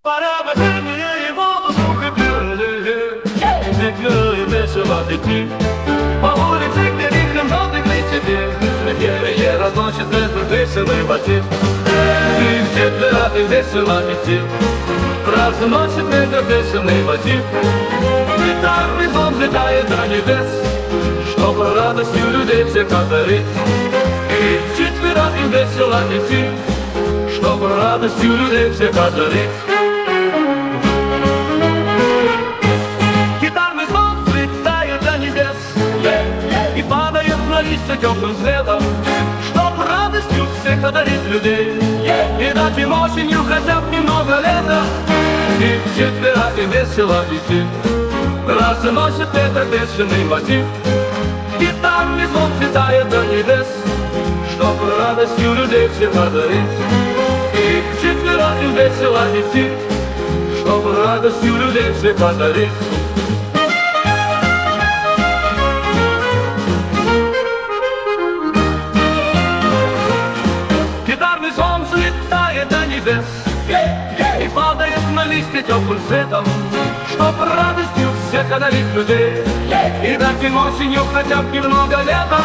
Пора бы его послухать люди, весело и весело идти. По улице, где лихо много глядите, где разносит этот веселый мотив. И в четверо и весело идти, разносит этот веселый мотив. И так везом взлетает до небес, чтобы радостью людей всех одарить. И в четверо и весело идти, чтобы радостью людей всех одарить. Гитарный звон взлетает до небес и падает на листья теплым светом, чтоб радостью всех одарить людей и дать им осенью хотя бы немного лета. И в четверо и весело идти, разносит этот бешеный мотив. Гитарный звон взлетает до небес, чтоб радостью людей всех одарить. И в четверо и весело идти, чтоб радостью людей всех одарить. Гитарный звон взлетает до небес и падает на листья теплым светом, чтоб радостью всех одарить людей и дать им осенью хотя бы немного лета.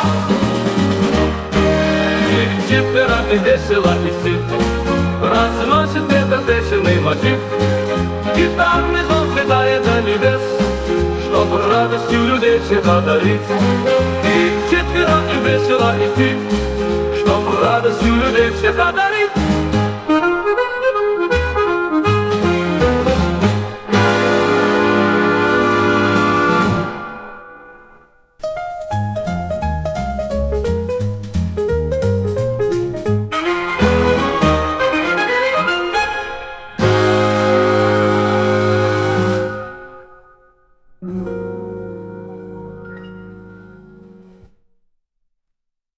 И в четверо и весело идти, разносит этот бешеный мотив. Гитарный звон взлетает до небес, чтоб радостью людей всех одарить. И в четверо и весело идти, чтоб радостью людей всех одарить.